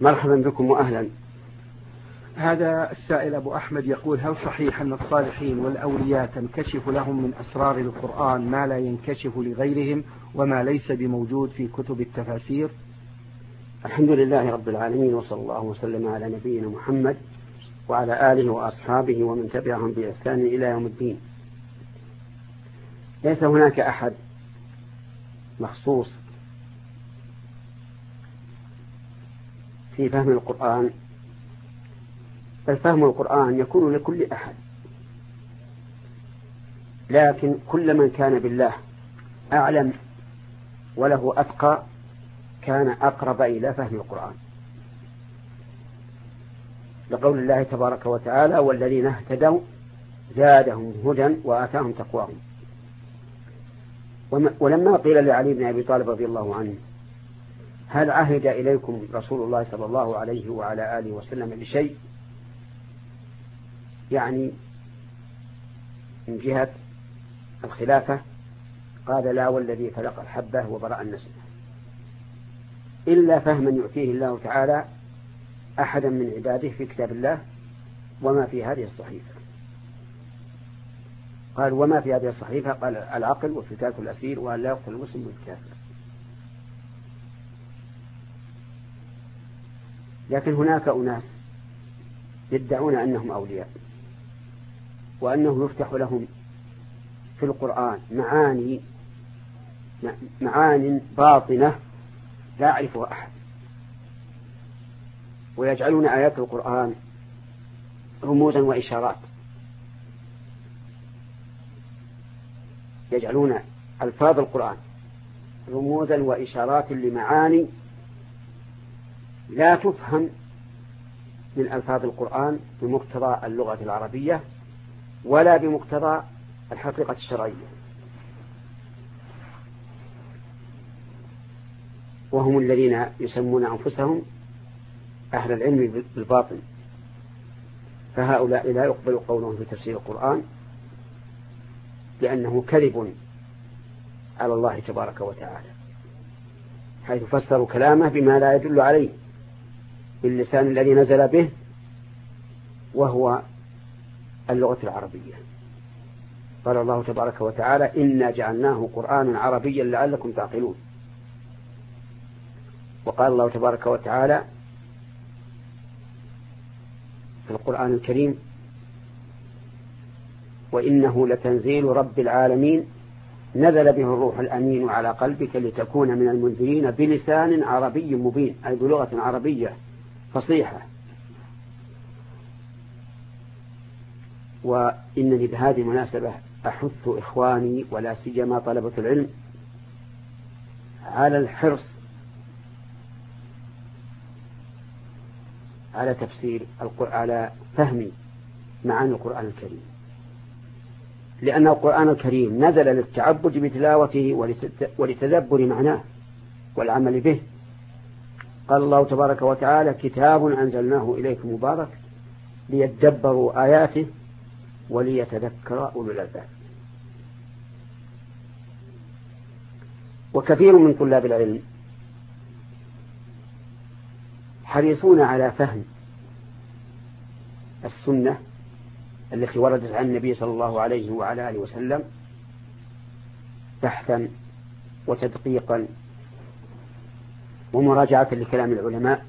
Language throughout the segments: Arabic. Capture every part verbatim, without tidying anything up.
مرحبا بكم وأهلا. هذا السائل أبو أحمد يقول: هل صحيح أن الصالحين والأولياء تنكشف لهم من أسرار القرآن ما لا ينكشف لغيرهم وما ليس بموجود في كتب التفاسير؟ الحمد لله رب العالمين، وصلى الله وسلم على نبينا محمد وعلى آله وأصحابه ومن تبعهم بإحسان إلى يوم الدين. ليس هناك أحد مخصوص في فهم القرآن، بل فهم القرآن يكون لكل أحد، لكن كل من كان بالله أعلم وله أتقى كان أقرب إلى فهم القرآن، لقول الله تبارك وتعالى: والذين اهتدوا زادهم هدى وآتاهم تقواهم. ولما قيل لعلي بن أبي طالب رضي الله عنه: هل عهد إليكم رسول الله صلى الله عليه وعلى آله وسلم بشيء، يعني من جهة الخلافة؟ قال: لا والذي فلق الحبة وبرأ النسمة، إلا فهما يؤتيه الله تعالى أحدا من عباده في كتاب الله وما في هذه الصحيفة. قال: وما في هذه الصحيفة؟ قال: العقل وفتاة الأسير وأن لا يقتل المسلم بالكافر. لكن هناك أناس يدعون أنهم أولياء، وأنه يفتح لهم في القرآن معاني معان باطنة لا يعرفها أحد، ويجعلون آيات القرآن رموزا وإشارات، يجعلون ألفاظ القرآن رموزا وإشارات لمعاني لا تفهم من ألفاظ القرآن بمقتضى اللغة العربية ولا بمقتضى الحقيقة الشرعية. وهم الذين يسمون أنفسهم أهل العلم بالباطن، فهؤلاء لا يقبل قولهم في تفسير القرآن لأنه كذب على الله تبارك وتعالى، حيث فسروا كلامه بما لا يدل عليه باللسان الذي نزل به وهو اللغة العربية. قال الله تبارك وتعالى: إنا جعلناه قرآنا عربيا لعلكم تعقلون. وقال الله تبارك وتعالى في القرآن الكريم: وإنه لتنزيل رب العالمين نزل به الروح الأمين على قلبك لتكون من المنذرين بلسان عربي مبين، أي بلغة عربية فصيحة. وإنني بهذه المناسبة أحث إخواني ولا سيما طلبة العلم على الحرص على تفسير القرآن، على فهم معاني القرآن الكريم، لأن القرآن الكريم نزل للتعبد بتلاوته ولتدبر معناه والعمل به. قال الله تبارك وتعالى: كتاب أنزلناه إليكم مبارك ليدبروا آياته وليتذكر أولو الألباب. وكثير من طلاب العلم حريصون على فهم السنة التي وردت عن النبي صلى الله عليه وعلى آله وسلم بحثا وتدقيقا ومراجعة لكلام العلماء،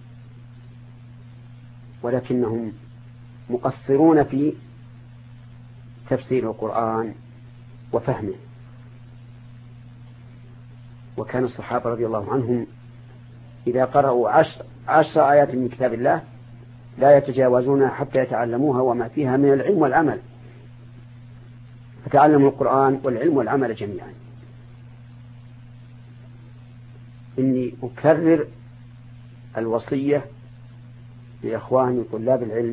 ولكنهم مقصرون في تفسير القرآن وفهمه. وكان الصحابة رضي الله عنهم إذا قرأوا عشر, عشر آيات من كتاب الله لا يتجاوزونها حتى يتعلموها وما فيها من العلم والعمل، فتعلموا القرآن والعلم والعمل جميعا. إني أكرر الوصية لإخواني طلاب العلم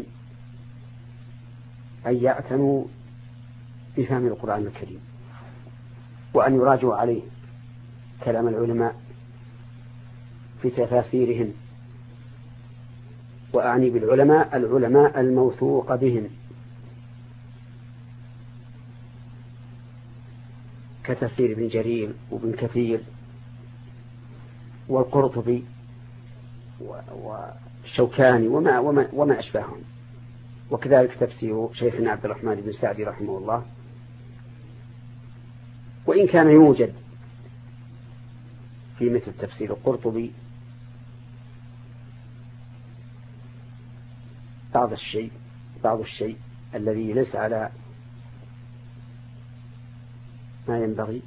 أن يعتنوا بفهم القرآن الكريم، وأن يراجعوا عليه كلام العلماء في تفاسيرهم، وأعني بالعلماء العلماء الموثوق بهم كتفسير ابن جرير وابن كثير والقرطبي والشوكاني وما, وما, وما أشبههم، وكذلك تفسير شيخنا عبد الرحمن بن سعدي رحمه الله. وإن كان يوجد في مثل تفسير القرطبي بعض الشيء بعض الشيء الذي ليس على ما ينبغي،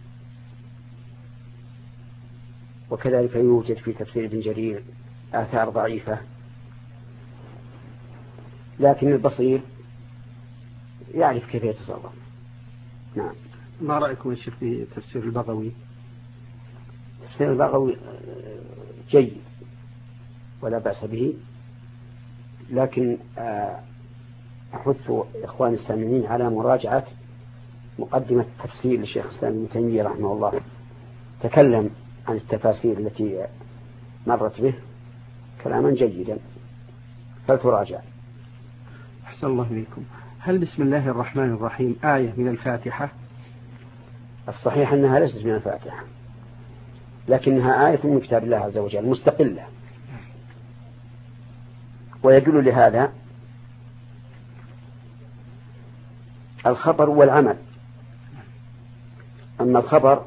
وكذلك يوجد في تفسير ابن جرير آثار ضعيفة، لكن البصير يعرف كيف يتصرف. نعم. ما رأيكم يا شيخ في تفسير البغوي؟ تفسير البغوي جيد ولا بأس به، لكن أحث إخواني السامعين على مراجعة مقدمة التفسير للشيخ الإسلام ابن تيمية رحمه الله، تكلم عن التفاسير التي مرت به كلاما جيدا، فلتراجع. أحسن الله إليكم. هل بسم الله الرحمن الرحيم آية من الفاتحة؟ الصحيح أنها ليست من الفاتحة، لكنها آية من كتاب الله عز وجل مستقلة، ويدل لهذا الخبر والعمل. أما الخبر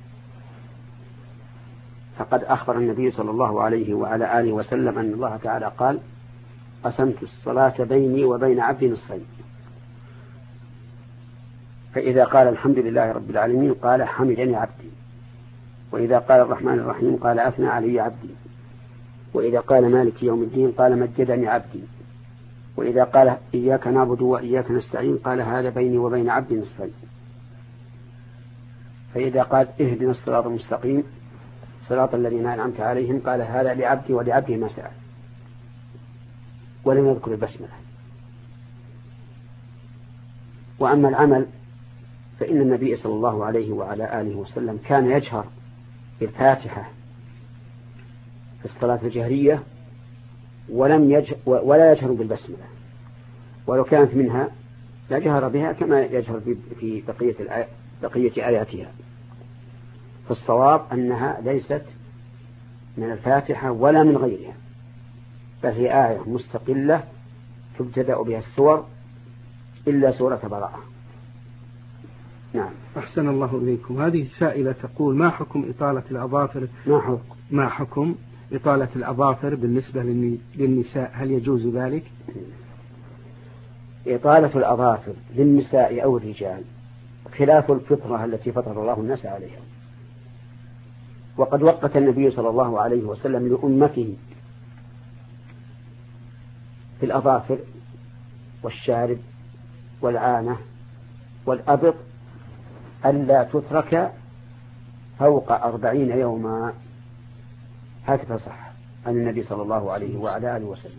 فقد أخبر النبي صلى الله عليه وعلى آله وسلم أن الله تعالى قال: قسمت الصلاة بيني وبين عبدي نصفين. فإذا قال الحمد لله رب العالمين قال حمدني عبدي، وإذا قال الرحمن الرحيم قال أثنى علي عبدي، وإذا قال مالك يوم الدين قال مجدني عبدي، وإذا قال إياك نعبد وإياك نستعين قال هذا بيني وبين عبدي نصفين. فإذا قال اهدنا الصراط المستقيم صراط الذين أنعمت عليهم قال هذا لعبدي ولعبدي ما سأل، ولم يذكر البسملة. وأما العمل فإن النبي صلى الله عليه وعلى آله وسلم كان يجهر بالفاتحة في الصلاة الجهرية ولم يجهر ولا يجهر بالبسملة، ولو كانت منها لجهر بها كما يجهر في بقية بقية آياتها. فالصواب أنها ليست من الفاتحة ولا من غيرها، بل هي آية مستقلة تبتدأ بها السور إلا سورة براءة. نعم. أحسن الله إليكم. هذه سائلة تقول: ما حكم إطالة الأظافر ما حكم ما حكم إطالة الأظافر بالنسبة للنساء؟ هل يجوز ذلك؟ إطالة الأظافر للنساء أو الرجال خلاف الفطرة التي فطر الله الناس عليها. وقد وقت النبي صلى الله عليه وسلم لأمته في الأظافر والشارب والعانة والأبط ألا تترك فوق أربعين يوما، هكذا صح عن النبي صلى الله عليه وعلى آله وسلم.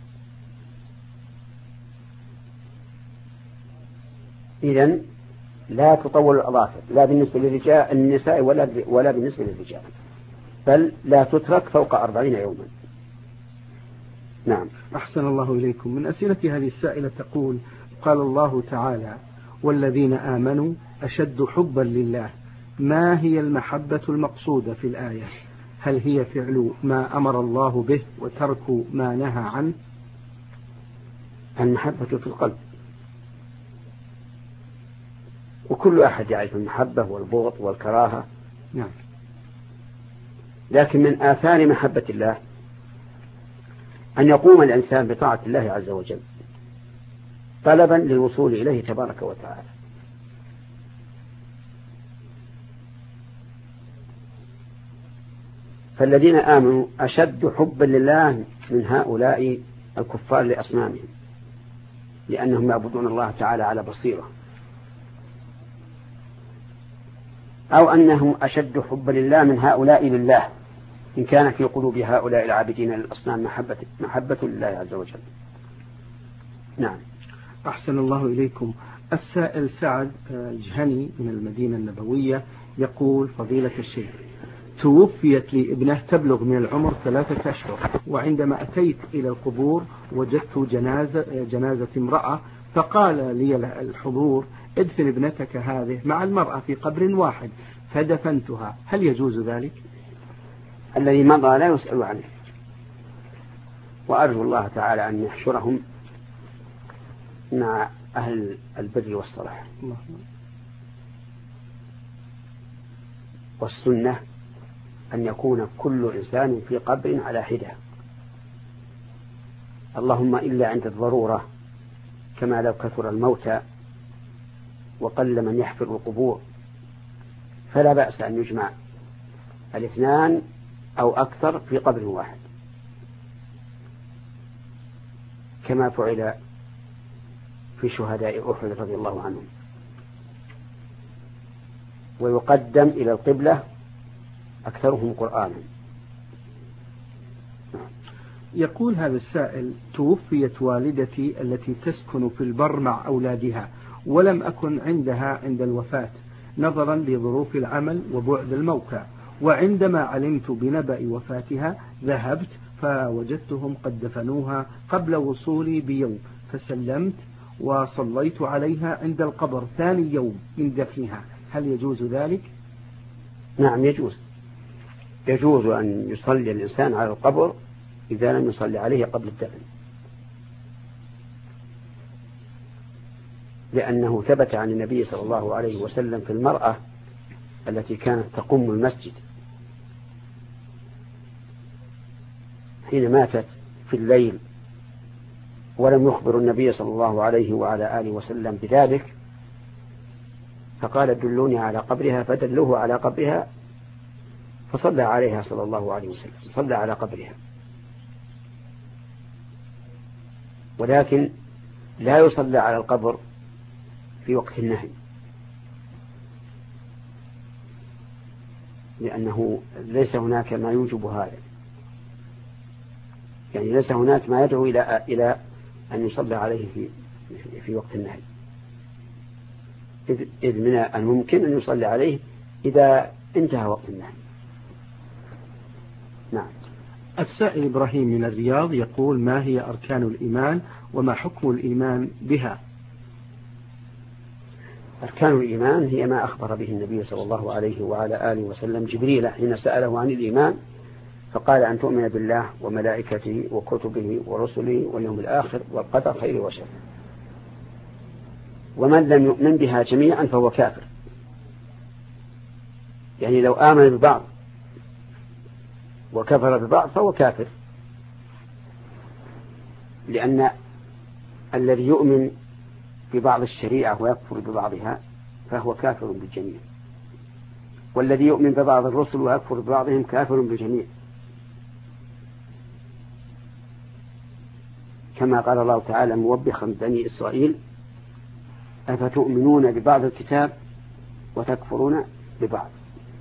إذن لا تطول الأظافر لا بالنسبة للرجال النساء ولا ولا بالنسبة للرجال، بل لا تترك فوق أربعين يوما. نعم. أحسن الله إليكم. من أسئلة هذه السائلة تقول: قال الله تعالى: والذين آمنوا أشد حبا لله. ما هي المحبة المقصودة في الآية؟ هل هي فعل ما أمر الله به وترك ما نهى عنه؟ المحبة في القلب، وكل أحد يعرف المحبة والبغض والكراهة. نعم. لكن من آثار محبة الله أن يقوم الإنسان بطاعة الله عز وجل طلبا للوصول إليه تبارك وتعالى. فالذين آمنوا أشد حبا لله من هؤلاء الكفار لأصنامهم، لأنهم يعبدون الله تعالى على بصيرة، أو أنهم أشد حبا لله من هؤلاء لله إن كان في قلوب هؤلاء العابدين للأصنام محبة, محبة لله عز وجل. نعم. أحسن الله إليكم. السائل سعد الجهني من المدينة النبوية يقول: فضيلة الشيخ، توفيت لي ابنة تبلغ من العمر ثلاثة أشهر، وعندما أتيت إلى القبور وجدت جنازة, جنازة امرأة، فقال لي الحضور: ادفن ابنتك هذه مع المرأة في قبر واحد، فدفنتها. هل يجوز ذلك؟ الذي مضى لا يسأل عنه، وأرجو الله تعالى أن يحشرهم مع أهل البر والصلاح. والسنة أن يكون كل إنسان في قبر على حدة، اللهم إلا عند الضرورة، كما لو كثر الموتى وقل من يحفر القبور، فلا بأس أن يجمع الاثنان أو أكثر في قبر واحد، كما فعل في شهداء أحد رضي الله عنهم. ويقدم إلى القبلة أكثرهم قرآنا. يقول هذا السائل: توفيت والدتي التي تسكن في البر مع أولادها، ولم أكن عندها عند الوفاة نظرا لظروف العمل وبعد الموقع، وعندما علمت بنبأ وفاتها ذهبت فوجدتهم قد دفنوها قبل وصولي بيوم، فسلمت وصليت عليها عند القبر ثاني يوم من دفنها، هل يجوز ذلك؟ نعم يجوز، يجوز أن يصلي الإنسان على القبر إذا لم يصلي عليه قبل الدفن، لأنه ثبت عن النبي صلى الله عليه وسلم في المرأة التي كانت تقوم المسجد حين ماتت في الليل ولم يخبر النبي صلى الله عليه وعلى آله وسلم بذلك، فقال: دلوني على قبرها، فدلوه على قبرها فصلى عليها صلى الله عليه وسلم، صلى على قبرها. ولكن لا يصلى على القبر في وقت النهي، لأنه ليس هناك ما يوجب هذا، يعني ليس هناك ما يدعو إلى إلى أن يصلى عليه في في وقت النهي، إذ من الممكن أن يصلى عليه إذا انتهى وقت النهي. نعم. السائل إبراهيم من الرياض يقول: ما هي أركان الإيمان وما حكم الإيمان بها؟ أركان الإيمان هي ما أخبر به النبي صلى الله عليه وعلى آله وسلم جبريل حين سأله عن الإيمان، فقال: أن تؤمن بالله وملائكته وكتبه ورسله واليوم الآخر والقدر خير وشر. ومن لم يؤمن بها جميعا فهو كافر، يعني لو آمن ببعض وكفر ببعض فهو كافر، لأن الذي يؤمن ببعض الشريعة ويكفر ببعضها فهو كافر بالجميع، والذي يؤمن ببعض الرسل ويكفر ببعضهم كافر بالجميع، كما قال الله تعالى موبخا بني إسرائيل: أفتؤمنون ببعض الكتاب وتكفرون ببعض.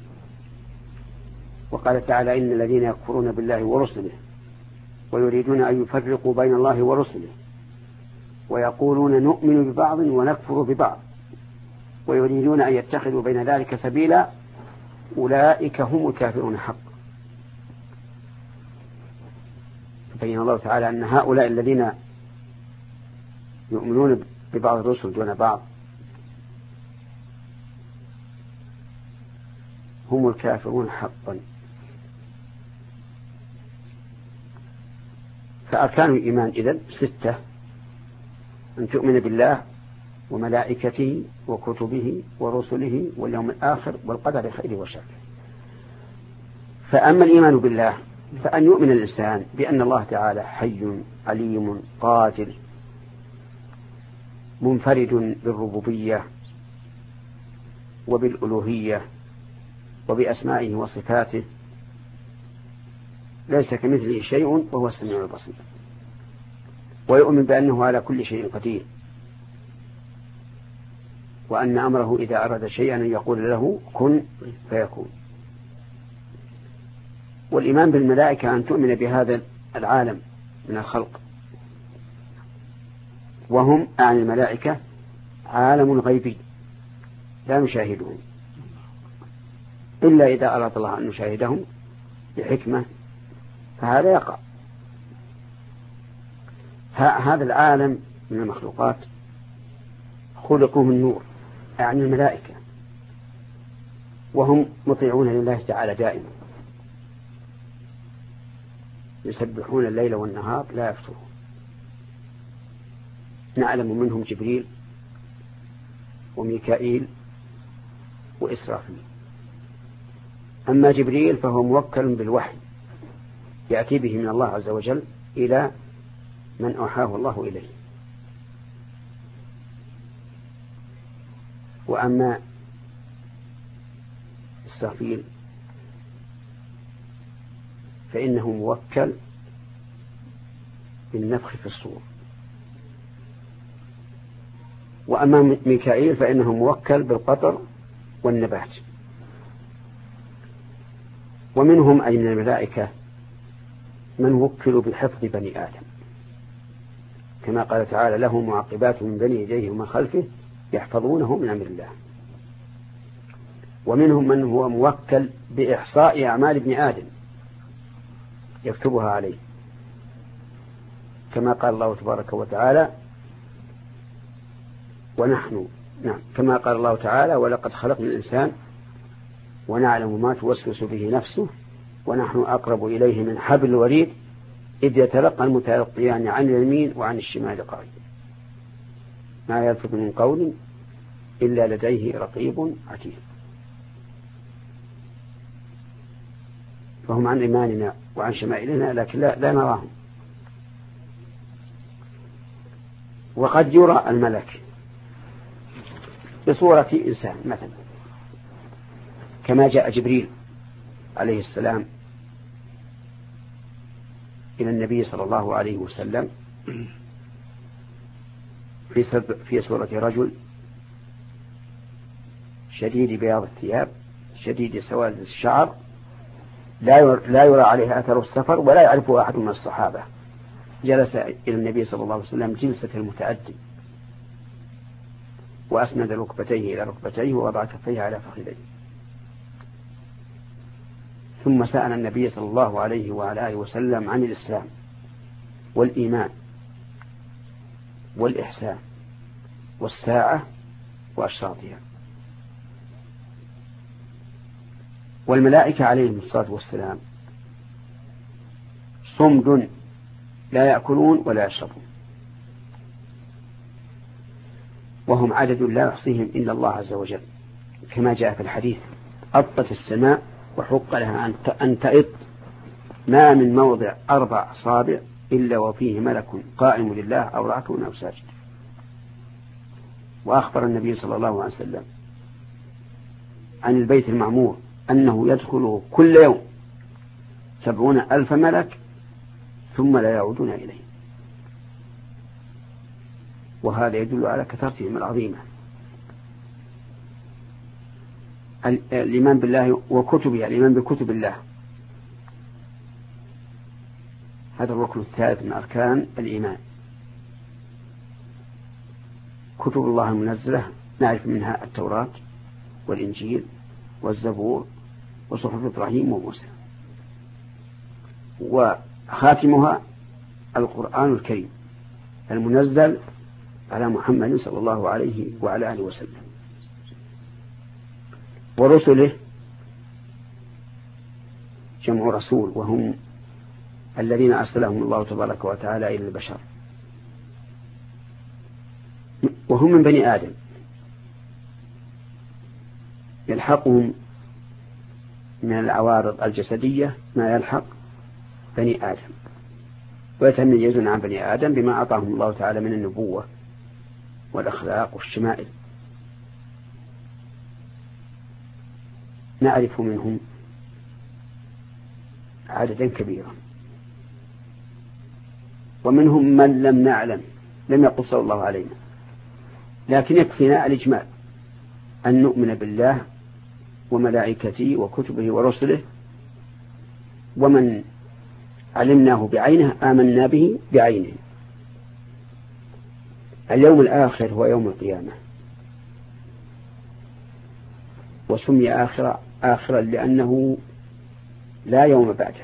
وقال تعالى: إن الذين يكفرون بالله ورسله ويريدون أن يفرقوا بين الله ورسله ويقولون نؤمن ببعض ونكفر ببعض ويريدون أن يتخذوا بين ذلك سبيلا أولئك هم الكافرون حقا. بين الله تعالى أن هؤلاء الذين يؤمنون ببعض الرسل دون بعض هم الكافرون حقا. فأركان الإيمان إذن ستة: أن تؤمن بالله وملائكته وكتبه ورسله واليوم الآخر والقدر خير وشر. فأما الإيمان بالله فأن يؤمن الإنسان بأن الله تعالى حي عليم قادر منفرد بالربوبية وبالألوهية وبأسمائه وصفاته، ليس كمثله شيء وهو السميع البصير. ويؤمن بأنه على كل شيء قدير، وأن أمره إذا أراد شيئا أن يقول له كن فيكون. والإيمان بالملائكة أن تؤمن بهذا العالم من الخلق، وهم عن الملائكة عالم غيبي لا نشاهدهم إلا إذا أراد الله أن نشاهدهم بحكمة، فهذا يقع. هذا العالم من المخلوقات خلقوا من نور، يعني الملائكة، وهم مطيعون لله تعالى دائما. يسبحون الليل والنهار لا يفترون. نعلم منهم جبريل وميكائيل وإسرافيل. أما جبريل فهو موكل بالوحي يأتي به من الله عز وجل إلى من أوحاه الله إليه. وأما إسرافيل فإنه موكل بالنفخ في الصور. وأما ميكائيل فإنه موكل بالقطر والنبات. ومنهم أي من الملائكة من وكلوا بحفظ بني آدم، كما قال تعالى له معقبات من بين يديه ومن خلفه يحفظونه من أمر الله. ومنهم من هو موكل بإحصاء أعمال ابن آدم يكتبها عليه، كما قال الله تبارك وتعالى ونحن نعم كما قال الله تعالى ولقد خلقنا الإنسان ونعلم ما توسوس به نفسه ونحن أقرب إليه من حبل الوريد إذ يتلقى المتلقيان عن اليمين وعن الشمال قعيد ما يلفظ من قول إلا لديه رقيب عتيد. فهم عن إيماننا وعن شمائلنا لكن لا, لا نراهم. وقد يرى الملك بصورة إنسان مثلا، كما جاء جبريل عليه السلام إلى النبي صلى الله عليه وسلم في صورة رجل شديد بياض الثياب شديد سواد الشعر لا يرى عليه أثر السفر ولا يعرفه أحد من الصحابة. جلس إلى النبي صلى الله عليه وسلم جلسة المتأدب وأسند ركبتيه إلى ركبتيه ووضع كفيه على فخذيه، ثم سأل النبي صلى الله عليه وعلى آله وسلم عن الإسلام والإيمان والإحسان والساعة وأشراطها. والملائكة عليهم الصلاة والسلام صمد لا يأكلون ولا يشربون، وهم عدد لا يحصيهم إلا الله عز وجل، كما جاء في الحديث أطت السماء وحق لها أن تئط ما من موضع أربع أصابع إلا وفيه ملك قائم لله أو راكع أو ساجد. وأخبر النبي صلى الله عليه وسلم عن البيت المعمور أنه يدخله كل يوم سبعون ألف ملك ثم لا يعودون إليه، وهذا يدل على كثرتهم العظيمة. الإيمان بالله وكتبه، الإيمان بكتب الله، هذا الركن الثالث من أركان الإيمان. كتب الله المنزلة نعرف منها التوراة والإنجيل والزبور وصحف إبراهيم وموسى، وخاتمها القرآن الكريم المنزل على محمد صلى الله عليه وعلى آله وسلم. ورسله جمع رسول، وهم الذين أرسلهم الله تبارك وتعالى إلى البشر، وهم من بني آدم يلحقهم من العوارض الجسدية ما يلحق بني آدم، ويتميزون عن بني آدم بما أعطاهم الله تعالى من النبوة والأخلاق والشمائل. نعرف منهم عددا كبيرا، ومنهم من لم نعلم لم يقص الله علينا، لكن يكفينا الإجمال أن نؤمن بالله وملائكته وكتبه ورسله، ومن علمناه بعينه آمنا به بعينه. اليوم الآخر هو يوم القيامة، وسمي آخرا آخرا لأنه لا يوم بعده.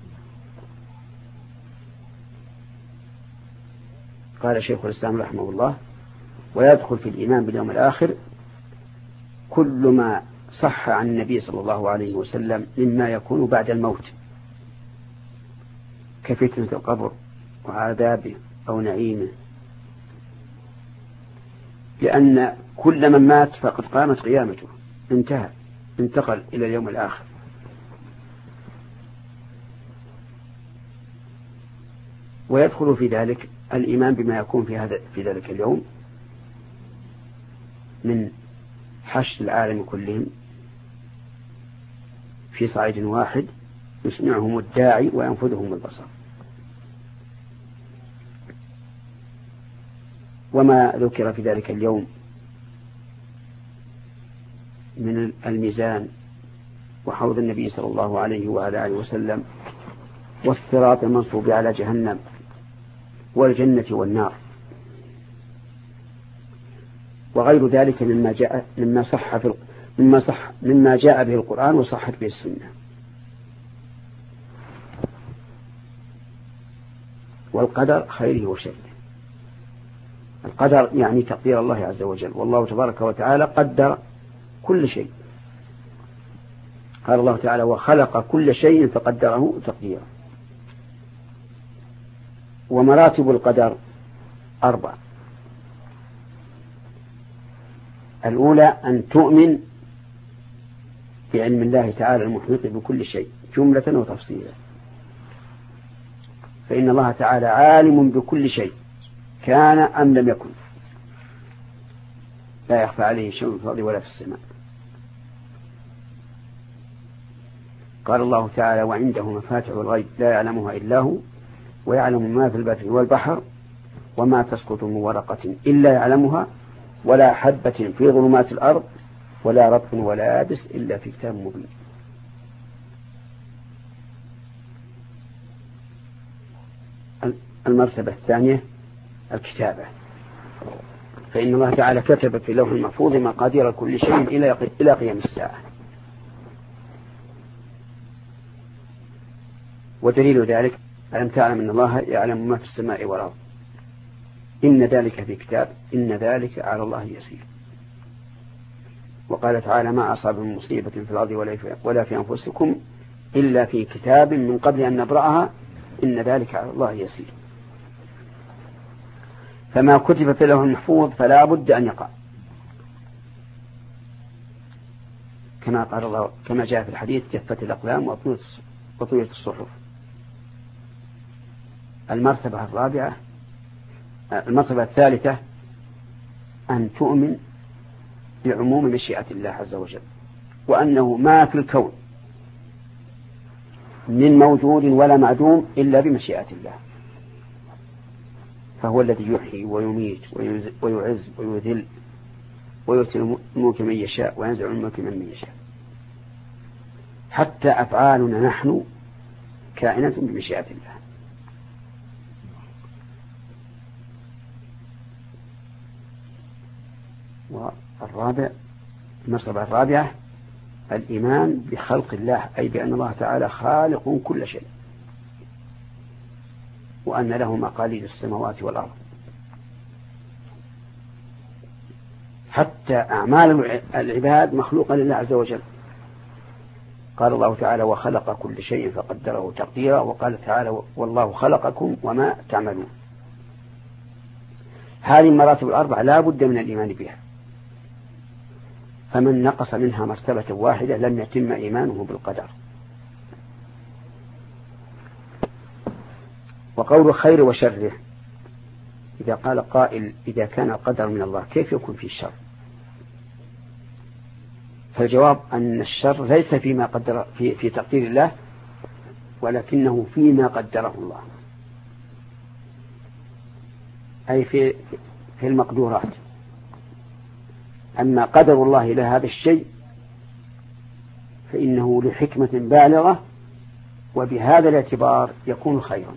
قال شيخ الإسلام رحمه الله: ويدخل في الإيمان باليوم الآخر كل ما صح عن النبي صلى الله عليه وسلم مما يكون بعد الموت، كفتنة القبر وعذابه أو نعيمه، لأن كل من مات فقد قامت قيامته، انتهى، انتقل إلى اليوم الآخر. ويدخل في ذلك الإيمان بما يكون في هذا في ذلك اليوم من حشد العالم كلهم في صعيد واحد يسمعهم الداعي وينفذهم البصر. وما ذكر في ذلك اليوم من الميزان وحوض النبي صلى الله عليه وعلى آله وسلم والصراط المنصوب على جهنم والجنة والنار وغير ذلك مما جاء مما صح في مما صح مما جاء به القرآن وصحت به السنة. والقدر خيره وشره. القدر يعني تقدير الله عز وجل، والله تبارك وتعالى قدر كل شيء. قال الله تعالى: وخلق كل شيء فقدره تقديرا. ومراتب القدر أربع: الأولى أن تؤمن بعلم الله تعالى المحيط بكل شيء جملة وتفصيلا، فإن الله تعالى عالم بكل شيء كان أم لم يكن، لا يخفى عليه شيء في الأرض ولا في السماء. قال الله تعالى: وعنده مفاتح الغيب لا يعلمها إلا هو ويعلم ما في البر والبحر وما تسقط من ورقة إلا يعلمها ولا حبة في ظلمات الأرض ولا رطب ولا يابس إلا في كتاب مبين. المرتبة الثانية الكتابة، فإن الله تعالى كتب في لوح المحفوظ مقادير كل شيء إلى قيام الساعة. ودليل ذلك: ألم تعلم أن الله يعلم ما في السماء والأرض إن ذلك في كتاب إن ذلك على الله يسير. وقال تعالى: ما أصاب من مصيبة في الأرض ولا في أنفسكم إلا في كتاب من قبل أن نبرأها إن ذلك على الله يسير. فما كتب في اللوح المحفوظ فلا بد أن يقع، كما قال الله كما جاء في الحديث: جفت الأقلام وطويت الصحف. المرتبة الرابعة المرتبة الثالثة أن تؤمن بعموم مشيئة الله عز وجل، وأنه ما في الكون من موجود ولا معدوم إلا بمشيئة الله، فهو الذي يحيي ويميت ويعز ويذل ويؤتي الملك من يشاء وينزع الملك من يشاء. حتى أفعالنا نحن كائنة بمشيئة الله. والرابع المرتبة الرابعة الإيمان بخلق الله، أي بأن الله تعالى خالق كل شيء، وأن له مقاليد السماوات والأرض، حتى أعمال العباد مخلوقة لله عز وجل. قال الله تعالى: وخلق كل شيء فقدره تقديرا. وقال تعالى: والله خلقكم وما تعملون. هذه المراتب الأربعة لا بد من الإيمان بها، فمن نقص منها مرتبة واحدة لم يتم إيمانه بالقدر. وقول خير وشره، إذا قال قائل: إذا كان القدر من الله كيف يكون في الشر؟ فالجواب أن الشر ليس فيما قدر في, في تقدير الله، ولكنه فيما قدره الله، أي في, في المقدورات. أما قدر الله لهذا الشيء فإنه لحكمة بالغة، وبهذا الاعتبار يكون خيرا.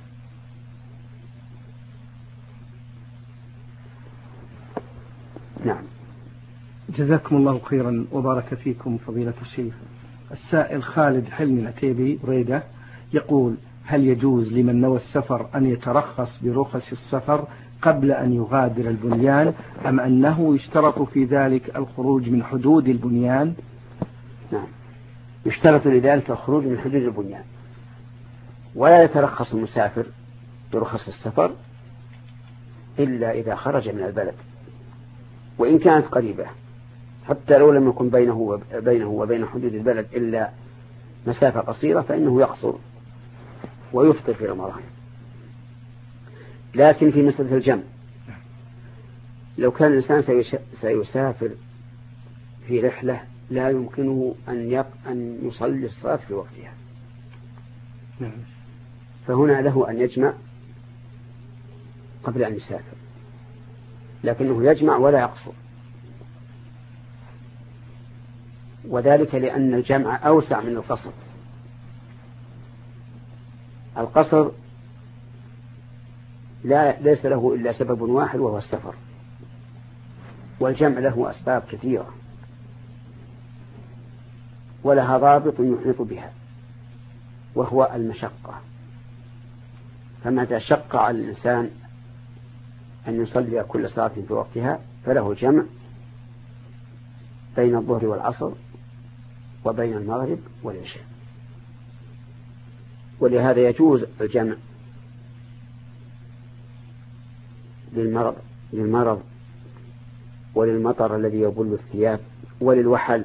نعم. جزاكم الله خيرا وبارك فيكم فضيلة الشيخ. السائل خالد حلمي العتيبي بريدة يقول: هل يجوز لمن نوى السفر أن يترخص برخص السفر قبل أن يغادر البنيان، أم أنه يشترط في ذلك الخروج من حدود البنيان؟ نعم، يشترط لذلك الخروج من حدود البنيان، ولا يترخص المسافر برخص السفر إلا إذا خرج من البلد، وإن كانت قريبة، حتى لو لم يكن بينه وبينه وبين حدود البلد إلا مسافة قصيرة فإنه يقصر ويفطر في رمضان. لكن في مسألة الجمع، لو كان الإنسان سيسافر في رحلة لا يمكنه أن يق... أن يصلي الصلاة في وقتها، فهنا له أن يجمع قبل أن يسافر، لكنه يجمع ولا يقصر، وذلك لأن الجمع أوسع من القصر. القصر لا ليس له إلا سبب واحد وهو السفر، والجمع له أسباب كثيرة ولها ضابط يحيط بها وهو المشقة. فمتى شق على الإنسان أن يصلي كل صلاة في وقتها فله جمع بين الظهر والعصر وبين المغرب والعشاء. ولهذا يجوز الجمع للمرض للمرض وللمطر الذي يبل الثياب وللوحل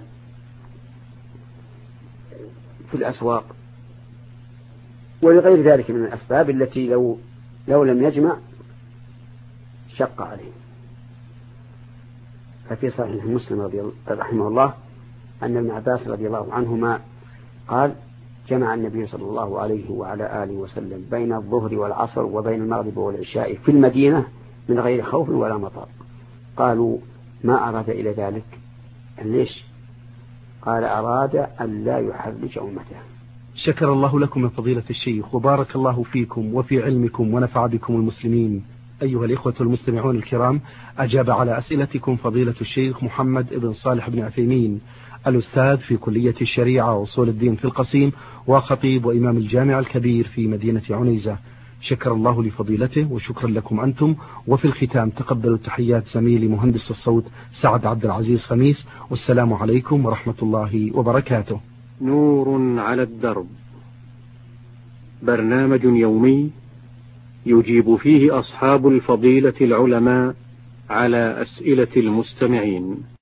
في الأسواق ولغير ذلك من الأسباب التي لو لو لم يجمع شق عليه. ففي صحيح مسلم رضي الله رحمه الله أن ابن عباس رضي الله عنهما قال: جمع النبي صلى الله عليه وعلى آله وسلم بين الظهر والعصر وبين المغرب والعشاء في المدينة من غير خوف ولا مطر. قالوا: ما أراد إلى ذلك؟ ليش؟ قال: أراد أن لا يحرج أمته. شكر الله لكم من فضيلة الشيخ وبارك الله فيكم وفي علمكم ونفع بكم المسلمين. أيها الإخوة المستمعون الكرام، أجاب على أسئلتكم فضيلة الشيخ محمد بن صالح بن عثيمين، الأستاذ في كلية الشريعة وأصول الدين في القصيم وخطيب وإمام الجامع الكبير في مدينة عنيزة. شكر الله لفضيلته وشكرا لكم أنتم. وفي الختام تقبلوا تحيات زميلي مهندس الصوت سعد عبد العزيز خميس، والسلام عليكم ورحمة الله وبركاته. نور على الدرب، برنامج يومي يجيب فيه أصحاب الفضيلة العلماء على أسئلة المستمعين.